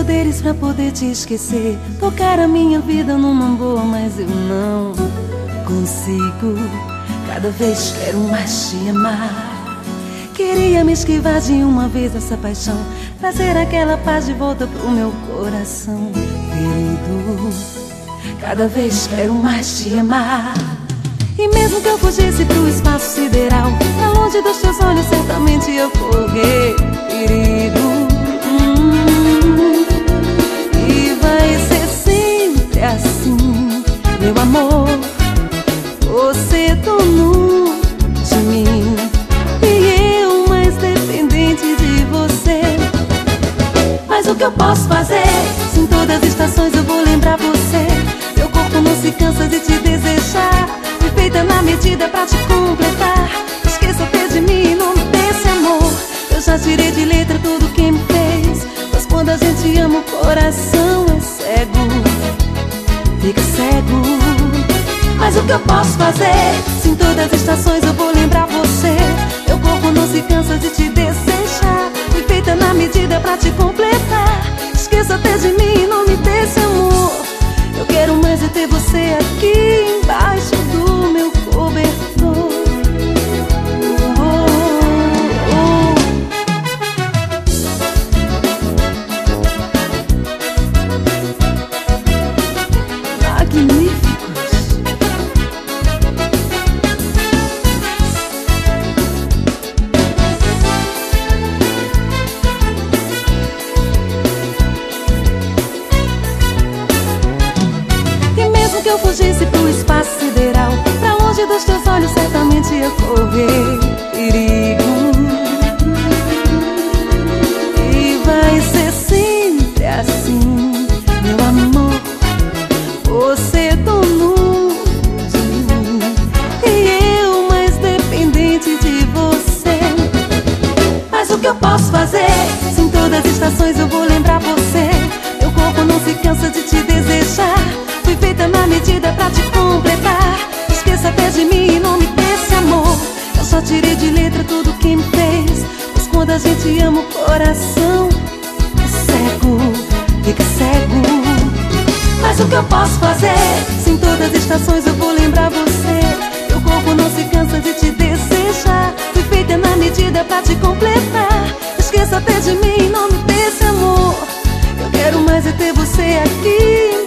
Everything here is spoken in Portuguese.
poderes pra poder te esquecer, tocar a minha vida numa boa, mas eu não consigo. Cada vez quero mais te amar. Queria me esquivar de uma vez dessa paixão, trazer aquela paz de volta pro meu coração ferido. Cada vez quero mais te amar. E mesmo que eu fugisse pro espaço sideral, pra longe dos teus olhos certamente eu correr perigo. E vai ser sempre assim, meu amor. Você dono de mim e eu mais dependente de você. Mas o que eu posso fazer? Se em todas as estações eu vou lembrar você. Meu corpo não se cansa de te desejar, feita na medida pra te completar. Esqueça até de mim em nome desse amor. Eu já tirei de letra tudo que me fez, pois quando a gente ama o coração é cego, fica cego. Mas o que eu posso fazer? Se em todas as estações eu vou lembrar você. Meu corpo não se cansa de te desejar, fui feita na medida pra te completar. Esqueça até de mim em nome desse amor. Eu quero mais é ter você aqui embaixo do meu cobertor. Magníficos. Que eu fugisse pro espaço sideral, pra longe dos teus olhos certamente ia correr perigo. E vai ser sempre assim, meu amor. Você dono de mim e eu mais dependente de você. Mas o que eu posso fazer? Se em todas as estações eu vou lembrar você. Meu corpo não se cansa de te desejar, fui feita na medida pra te completar. Esqueça até de mim em nome desse amor. Eu só tirei de letra tudo que me fez, pois quando a gente ama o coração é cego, fica cego. Mas o que eu posso fazer? Se em todas as estações eu vou lembrar você. Meu corpo não se cansa de te desejar, fui feita na medida pra te completar. Esqueça até de mim em nome desse amor. Eu quero mais é ter você aqui